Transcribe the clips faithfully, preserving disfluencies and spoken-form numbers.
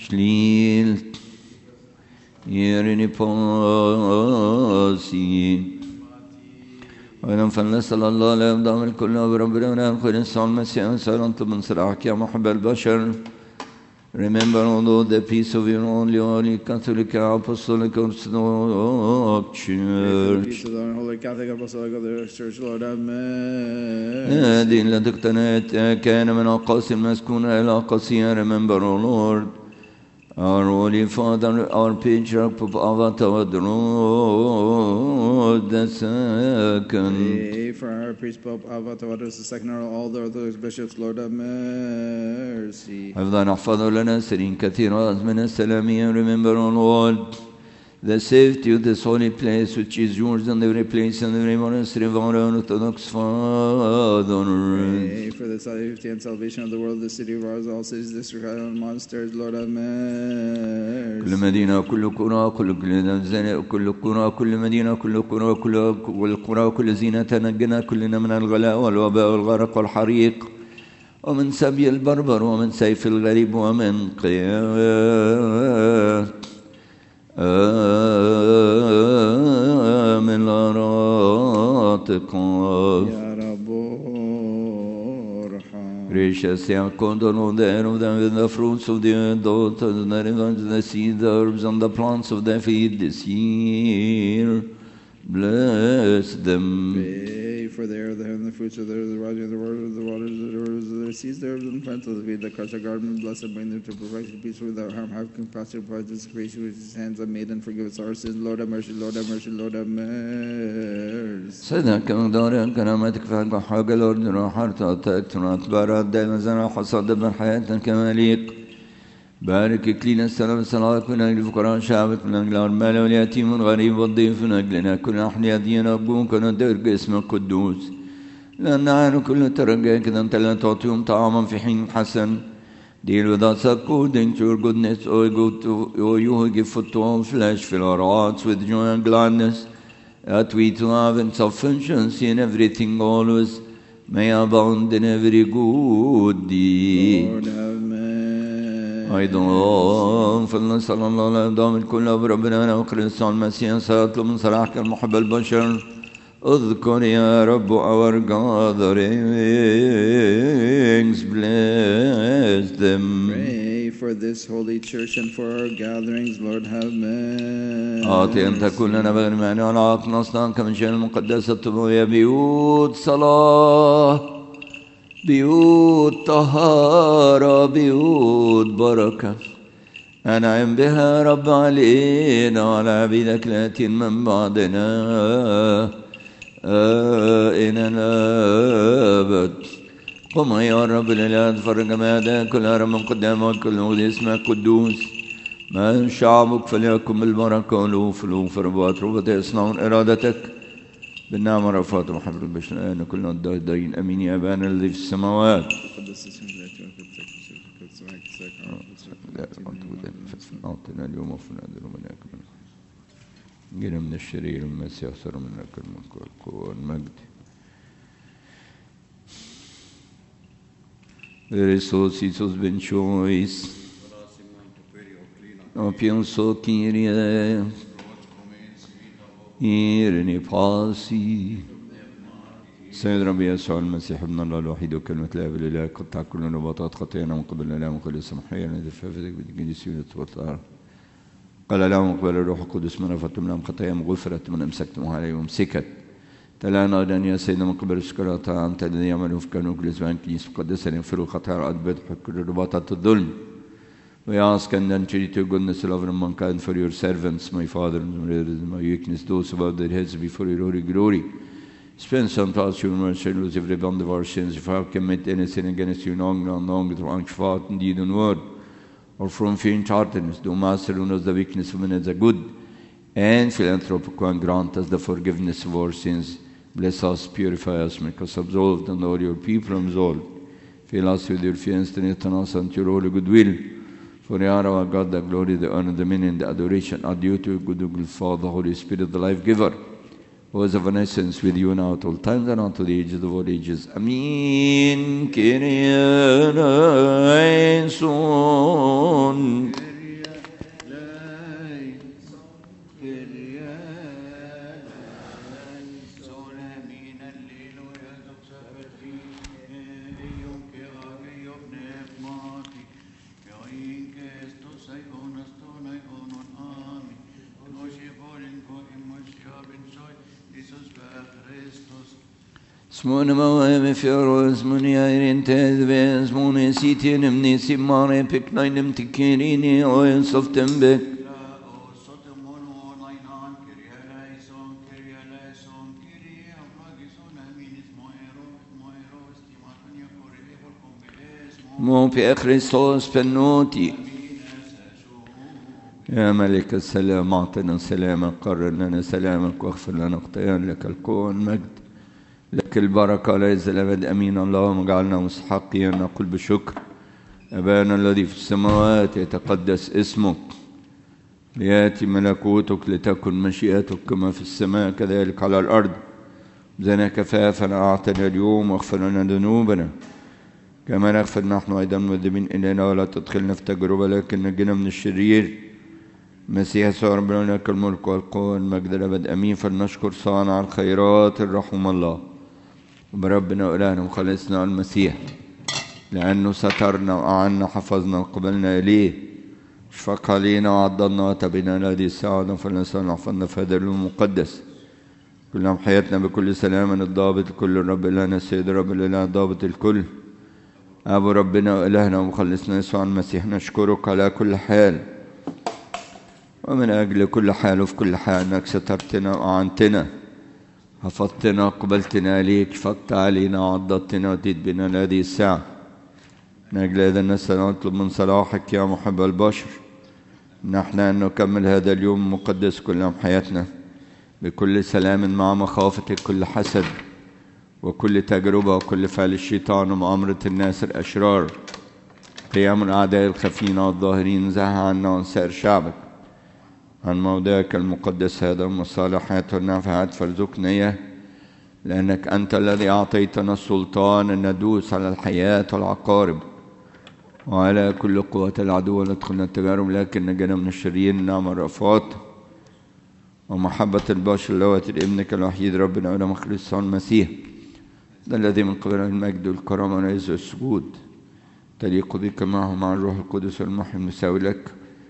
شليل يرني باسي وأنا فلنسأل الله لا يبدأ الكل بربنا ونأخذ السؤال المسيح ونسأل أنت من صلاحك يا محب البشر. Remember, although the peace of your only holy Catholic Apostolic Orthodox Church. Peace of our holy Catholic Apostolic Orthodox Church, Lord, amen. هذه التي اقتنت كان من أقاصي المسكونة إلى أقاصيها. Remember, O Lord, our Holy Father, our Patriarch Pope Avatawadro the Second. Pray for our priest Pope Avatawadros the Second, all the Orthodox bishops, Lord, have mercy. حفظا احفظوا لنا سرين كثيرات من السلامية. Remember, O Lord, the safety of this holy place which is yours and every place and every monastery of our Orthodox fathers. Pray for the safety and salvation of the world, the city of ours, all cities, districts, and monasteries, Lord, have mercy. كل مدينة كل قرى كل كل قرى كل مدينة كل قرى كل القرى كل زينة نجنا كلنا من الغلاء والوباء والغرق والحريق ومن سبي البربر ومن سيف الغريب ومن قيام من الأراتق. يا رب ارحم. Gracious Yakodon, O there of them with the fruits of the daughters and the rivers, the seed, the herbs and the plants of the field this year. Bless them. Pray for the air, the heaven, the fruits of the earth, the rising of the waters, the waters, the rivers, the seas, the herbs and plants of the field, the crush of garden, bless and bring them to perfection, peace without harm, have compassion, provide this creation which his hands have made, and forgive us our sins. Lord have mercy, Lord have mercy, Lord have mercy. صدق مقدار كرامتك فهك وحاجة الأرض راحت أعطاك أتبارات دائما زرع حصاد من حياتنا كما يليق. بارك إكليل السلام الصلاة من أجل الفقراء شعبك من أجل الأرملة واليتيم والغريب والضيف من أجلنا كل أحياء دين أبوك وندرك اسم القدوس لأن نعاني كل ترجاك إذا أنت لا تعطيهم طعاما في حين حسن. Deal with us according to your goodness, O God, O you who give food to all flesh, fill our hearts with joy and gladness, that we to have in sufficiency in everything always may abound in every good deed. Lord have mercy. أيضا فلنسأل الله لا يدام الكل بربنا وكريستوس المسيح سيطلب من صلاحك المحب البشر. اذكر يا رب our gatherings, bless them. Pray for this holy church and for our gatherings, Lord have mercy. أعطي أن تكون لنا بغير معنى والعاق نصنعك من شأن المقدسة الطبوية بيوت صلاة بيوت طهارة بيوت بركة أنعم بها رب علينا وعلى عبيدك الآتين من بعدنا إلى الأبد. قم يا رب الإله تفرج ما كل هرم من قدامك كل مجد اسمك قدوس من شعبك فليكن بالبركة والألوف الألوف ربوات ربوات يصنعون إرادتك بالنعمة رفعت محمد البشر الآن كلنا الدين أمين يا أبانا الذي في السماوات. أعطنا اليوم وفنا دل منك جينا من الشرير المسيح صار منك الملك والقوة والمجد. Resuscitus benchois Opionso Kyrie إيرني باسي. سيد ربي يسوع المسيح ابن الله الوحيد وكلمة الآب الإله قطع كل نباتات خطيئنا من قبل الله وكل سمحية ندفع فدك بالجنسية والطهارة. قال لهم اقبل الروح القدس من رفضتم لهم خطاياهم غفرت من امسكتم عليهم امسكت. تلانا أيضا يا سيدنا من قبل السكرات أنت الذي يعملون في كانوا كل زمان كنيسة مقدسة يغفروا خطايا الأرض بيدحوا كل رباطات الظلم. We ask and then charity to goodness, love and mankind for your servants, my Father and my weakness, those about their heads before your holy glory. Spend some thoughts, your mercy, and lose every bond of our sins. If I have committed anything against you, knowing and unknowing, through unshfat in deed and word, or from faint heartedness, do Master who knows the weakness of men as a good and philanthropic one, grant us the forgiveness of our sins. Bless us, purify us, make us absolved, and all your people absolved. Fill us with your fear and strengthen us unto your holy goodwill. For you are our God, the glory, the honor, the dominion, the adoration are due to your good, good Father, the Holy Spirit, the life giver, who is of an essence with you now at all times and unto the ages of all ages. Amen. Kyrie eleison. اسمون موهم فيرو اسمون يايرين تذبي اسمون سيتين مني سيماني بكنين متكيريني وينصفتن بك مو في كريستوس بنوتي يا ملك السلام اعطنا سلامك قرر لنا سلامك واغفر لنا خطايانا لك الكون مجد لك البركة ليس الأبد أمين اللهم اجعلنا مستحقين نقول بشكر أبانا الذي في السماوات يتقدس اسمك ليأتي ملكوتك لتكن مشيئتك كما في السماء كذلك على الأرض زنا كفافنا أعطنا اليوم واغفر لنا ذنوبنا كما نغفر نحن أيضا مذنبين إلينا ولا تدخلنا في تجربة لكن نجنا من الشرير مسيح يسوع ربنا لك الملك والقوة والمجد الأبد أمين. فلنشكر صانع الخيرات الرحم الله بربنا وإلهنا وخلصنا المسيح لأنه سترنا وأعنا حفظنا وقبلنا إليه شفق علينا وعضلنا وتبينا لهذه الساعة فلنسأل نحفظنا في هذا اليوم المقدس كلهم حياتنا بكل سلام الضابط كل الرب إلهنا السيد الرب الإله الضابط الكل أبو ربنا وإلهنا ومخلصنا يسوع المسيح نشكرك على كل حال ومن أجل كل حال وفي كل حال أنك سترتنا وأعنتنا حفظتنا وقبلتنا إليك شفقت علينا وعضدتنا وأتيت بنا لهذه الساعة من أجل هذا نسأل نطلب من صلاحك يا محب البشر نحن أن نكمل هذا اليوم المقدس كل يوم حياتنا بكل سلام مع مخافتك كل حسد وكل تجربة وكل فعل الشيطان ومؤامرة الناس الأشرار قيام الأعداء الخفين والظاهرين زها عنا وعن سائر شعبك عن موضعك المقدس هذا والمصالحات والنفعات فارزقنا إياه لأنك أنت الذي أعطيتنا السلطان أن ندوس على الحياة والعقارب وعلى كل قوة العدو وندخلنا التجارب لكن نجنا من الشرير نعم الرأفات ومحبة البشر لوات ابنك الوحيد ربنا ولم خلص المسيح الذي من قبل المجد والكرامة والعز والسجود تليق بك معه مع الروح القدس والمحي المساوي لك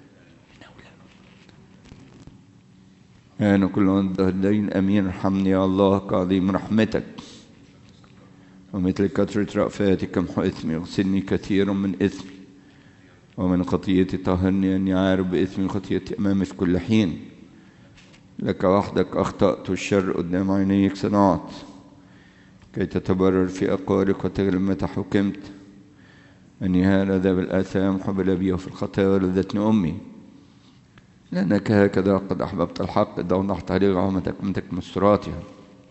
أنا كل الدين أمين ارحمني يا الله كعظيم رحمتك ومثل كثرة رأفاتك محو إثمي اغسلني كثيرا من إثمي ومن خطيتي طهرني أني عارف بإثمي خطيتي أمامي في كل حين لك وحدك أخطأت والشر قدام عينيك صنعت كي تتبرر في أقوالك وتغلب متى حكمت أني هذا بالآثام حب أبي وفي الخطايا ولدتني أمي لأنك هكذا قد أحببت الحق إذا وضحت عليه رحمتك منتك مستراتها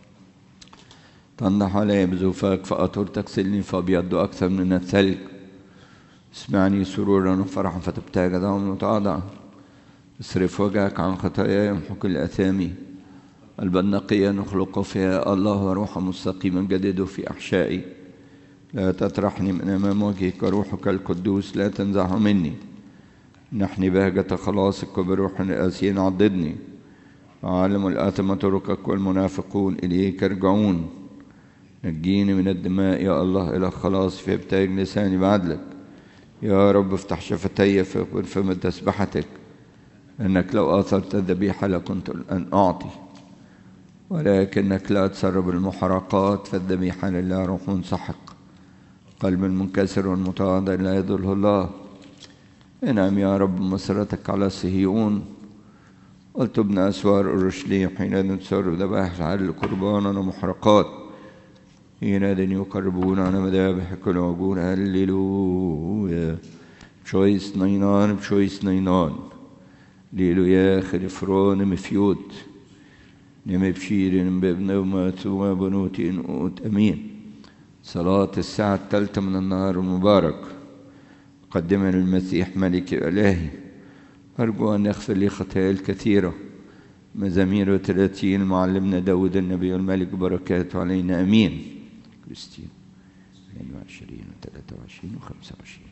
تنضح علي بزوفاك فأطهر تغسلني فأبيض أكثر من الثلج اسمعني سرورا وفرحا فتبتهج دوما وتواضعا اصرف وجهك عن خطاياي وامحو كل آثامي قلبا نقيا نخلق فيها الله وروحا مستقيما جدده في أحشائي لا تطرحني من أمام وجهك وروحك القدوس لا تنزعه مني نحني بهجة خلاصك وبروح الآسين عضدني وعالم الآثم طرقك والمنافقون إليك يرجعون نجيني من الدماء يا الله إلى خلاص فيبتهج لساني بعدلك يا رب افتح شفتي فيقبل فم تسبحتك أنك لو آثرت الذبيحة لكنت أن أعطي ولكنك لا تسرب المحرقات فالذبيحة لله روح سحق قلب منكسر والمتواضع لا يضله الله انعم يا رب مسرتك على صهيون ولتبنى أسوار أورشليم حين تسر ذبائح على قربانا ومحرقات حينئذ يقربون على مذابح كل وجون هللويا بشويس نينان بشويس نينان ليلويا خلفران مفيوت نمي بشير بابن وماتوا بنوتي إنقوت أمين صلاة الساعة الثالثة من النهار المبارك قدمنا المسيح ملك إلهي أرجو أن يغفر لي خطاياي الكثيرة مزامير وثلاثين معلمنا داود النبي والملك بركاته علينا أمين كريستين اثنين وعشرين وثلاثة وعشرين وخمسة وعشرين